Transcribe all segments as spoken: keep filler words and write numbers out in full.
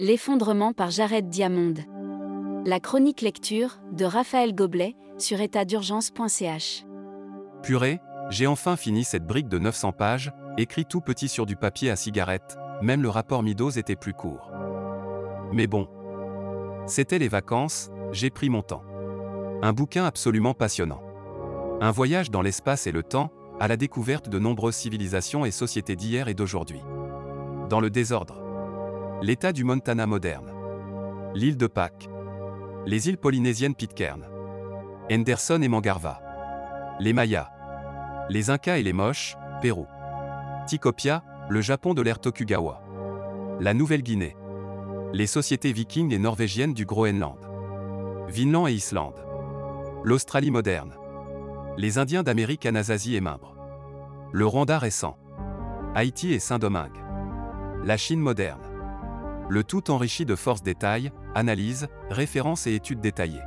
L'effondrement par Jared Diamond. La chronique lecture de Raphaël Goblet sur état d'urgence point c h. Purée, j'ai enfin fini cette brique de neuf cents pages, écrit tout petit sur du papier à cigarette, même le rapport Meadows était plus court. Mais bon. C'était les vacances, j'ai pris mon temps. Un bouquin absolument passionnant. Un voyage dans l'espace et le temps, à la découverte de nombreuses civilisations et sociétés d'hier et d'aujourd'hui. Dans le désordre. L'État du Montana moderne. L'île de Pâques. Les îles polynésiennes Pitcairn. Henderson et Mangarva. Les Mayas. Les Incas et les Moches, Pérou. Tikopia, le Japon de l'ère Tokugawa. La Nouvelle-Guinée. Les sociétés vikings et norvégiennes du Groenland. Vinland et Islande. L'Australie moderne. Les Indiens d'Amérique Anasazi et Mimbre. Le Rwanda récent. Haïti et Saint-Domingue. La Chine moderne. Le tout enrichi de force détails, analyses, références et études détaillées.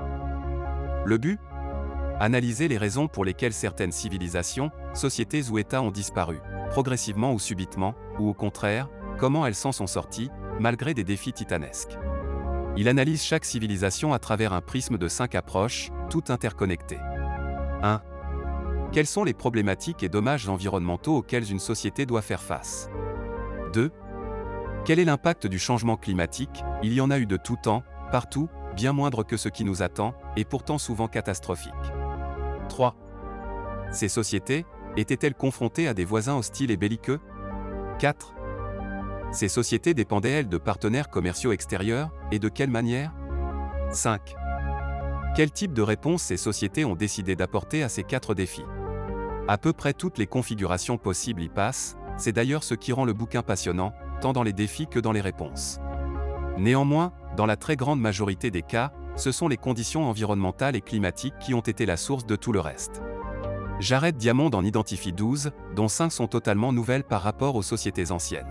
Le but ? Analyser les raisons pour lesquelles certaines civilisations, sociétés ou États ont disparu, progressivement ou subitement, ou au contraire, comment elles s'en sont sorties, malgré des défis titanesques. Il analyse chaque civilisation à travers un prisme de cinq approches, toutes interconnectées. un. Quelles sont les problématiques et dommages environnementaux auxquels une société doit faire face ? deux. Quel est l'impact du changement climatique ? Il y en a eu de tout temps, partout, bien moindre que ce qui nous attend, et pourtant souvent catastrophique. trois. Ces sociétés étaient-elles confrontées à des voisins hostiles et belliqueux ? quatre. Ces sociétés dépendaient-elles de partenaires commerciaux extérieurs, et de quelle manière ? cinq. Quel type de réponse ces sociétés ont décidé d'apporter à ces quatre défis ? À peu près toutes les configurations possibles y passent, c'est d'ailleurs ce qui rend le bouquin passionnant, tant dans les défis que dans les réponses. Néanmoins, dans la très grande majorité des cas, ce sont les conditions environnementales et climatiques qui ont été la source de tout le reste. Jared Diamond en identifie douze, dont cinq sont totalement nouvelles par rapport aux sociétés anciennes.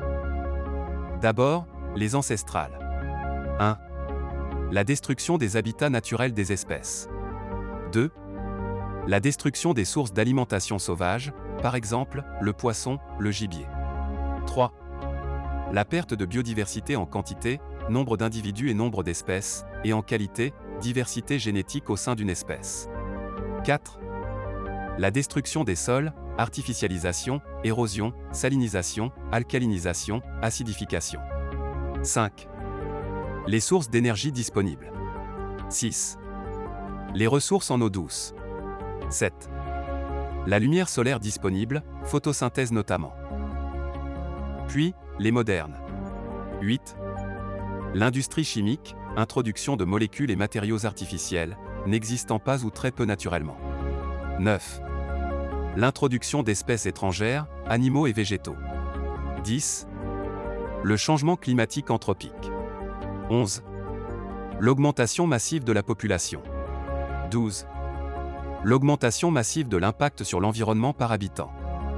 D'abord, les ancestrales. un. La destruction des habitats naturels des espèces. deux. La destruction des sources d'alimentation sauvage, par exemple, le poisson, le gibier. trois. La perte de biodiversité en quantité, nombre d'individus et nombre d'espèces, et en qualité, diversité génétique au sein d'une espèce. quatre. La destruction des sols, artificialisation, érosion, salinisation, alcalinisation, acidification. cinq. Les sources d'énergie disponibles. six. Les ressources en eau douce. sept. La lumière solaire disponible, photosynthèse notamment. Puis, les modernes. huit. L'industrie chimique, introduction de molécules et matériaux artificiels, n'existant pas ou très peu naturellement. neuf. L'introduction d'espèces étrangères, animaux et végétaux. dix. Le changement climatique anthropique. onze. L'augmentation massive de la population. douze. L'augmentation massive de l'impact sur l'environnement par habitant.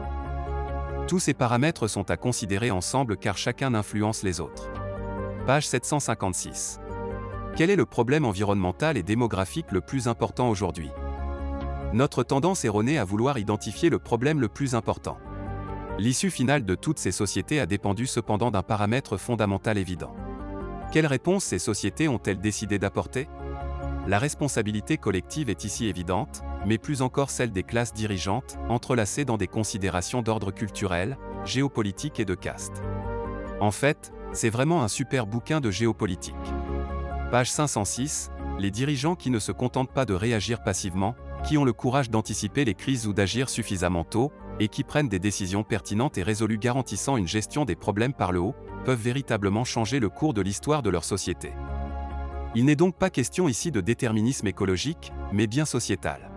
Tous ces paramètres sont à considérer ensemble car chacun influence les autres. Page sept cent cinquante-six. Quel est le problème environnemental et démographique le plus important aujourd'hui ? Notre tendance erronée à vouloir identifier le problème le plus important. L'issue finale de toutes ces sociétés a dépendu cependant d'un paramètre fondamental évident. Quelles réponses ces sociétés ont-elles décidé d'apporter ? La responsabilité collective est ici évidente, mais plus encore celle des classes dirigeantes, entrelacées dans des considérations d'ordre culturel, géopolitique et de caste. En fait, c'est vraiment un super bouquin de géopolitique. Page cinq cent six, les dirigeants qui ne se contentent pas de réagir passivement, qui ont le courage d'anticiper les crises ou d'agir suffisamment tôt, et qui prennent des décisions pertinentes et résolues garantissant une gestion des problèmes par le haut, peuvent véritablement changer le cours de l'histoire de leur société. Il n'est donc pas question ici de déterminisme écologique, mais bien sociétal.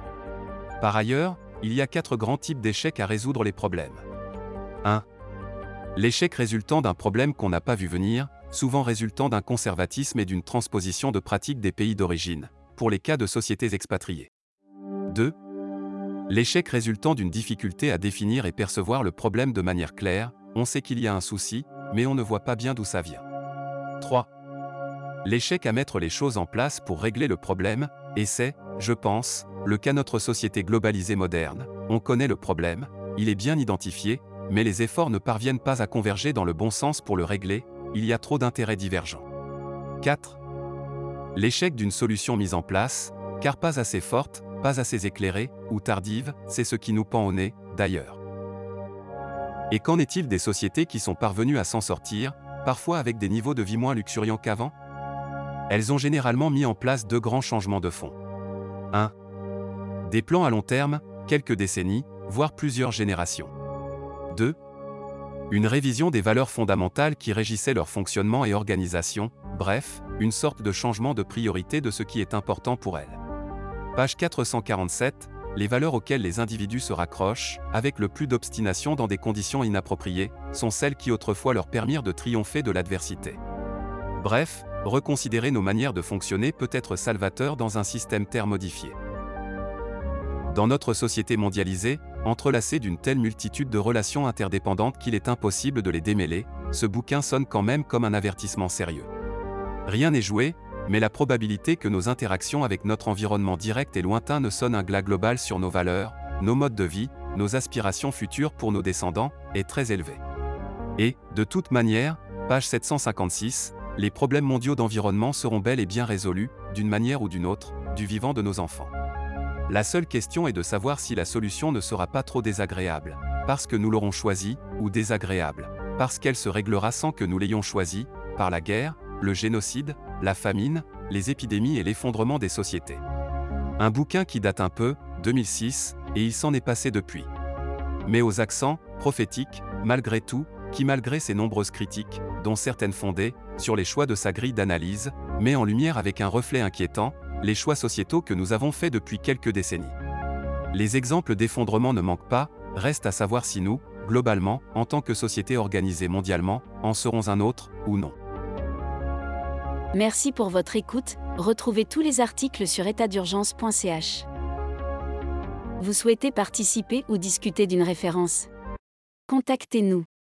Par ailleurs, il y a quatre grands types d'échecs à résoudre les problèmes. un. L'échec résultant d'un problème qu'on n'a pas vu venir, souvent résultant d'un conservatisme et d'une transposition de pratiques des pays d'origine, pour les cas de sociétés expatriées. deux. L'échec résultant d'une difficulté à définir et percevoir le problème de manière claire, on sait qu'il y a un souci, mais on ne voit pas bien d'où ça vient. trois. L'échec à mettre les choses en place pour régler le problème, et c'est, je pense, le cas de notre société globalisée moderne. On connaît le problème, il est bien identifié, mais les efforts ne parviennent pas à converger dans le bon sens pour le régler, il y a trop d'intérêts divergents. quatre. L'échec d'une solution mise en place, car pas assez forte, pas assez éclairée, ou tardive, c'est ce qui nous pend au nez, d'ailleurs. Et qu'en est-il des sociétés qui sont parvenues à s'en sortir, parfois avec des niveaux de vie moins luxuriants qu'avant? Elles ont généralement mis en place deux grands changements de fond. un. Des plans à long terme, quelques décennies, voire plusieurs générations. deux. Une révision des valeurs fondamentales qui régissaient leur fonctionnement et organisation, bref, une sorte de changement de priorité de ce qui est important pour elles. Page quatre cent quarante-sept, les valeurs auxquelles les individus se raccrochent, avec le plus d'obstination dans des conditions inappropriées, sont celles qui autrefois leur permirent de triompher de l'adversité. Bref, reconsidérer nos manières de fonctionner peut être salvateur dans un système terre modifié. Dans notre société mondialisée, entrelacée d'une telle multitude de relations interdépendantes qu'il est impossible de les démêler, ce bouquin sonne quand même comme un avertissement sérieux. Rien n'est joué, mais la probabilité que nos interactions avec notre environnement direct et lointain ne sonnent un glas global sur nos valeurs, nos modes de vie, nos aspirations futures pour nos descendants, est très élevée. Et, de toute manière, page sept cent cinquante-six, les problèmes mondiaux d'environnement seront bel et bien résolus, d'une manière ou d'une autre, du vivant de nos enfants. La seule question est de savoir si la solution ne sera pas trop désagréable, parce que nous l'aurons choisie, ou désagréable, parce qu'elle se réglera sans que nous l'ayons choisie, par la guerre, le génocide, la famine, les épidémies et l'effondrement des sociétés. Un bouquin qui date un peu, deux mille six, et il s'en est passé depuis. Mais aux accents prophétiques, malgré tout, qui malgré ses nombreuses critiques, dont certaines fondées, sur les choix de sa grille d'analyse, met en lumière avec un reflet inquiétant, les choix sociétaux que nous avons faits depuis quelques décennies. Les exemples d'effondrement ne manquent pas, reste à savoir si nous, globalement, en tant que société organisée mondialement, en serons un autre, ou non. Merci pour votre écoute, retrouvez tous les articles sur état d'urgence point c h. Vous souhaitez participer ou discuter d'une référence? Contactez-nous.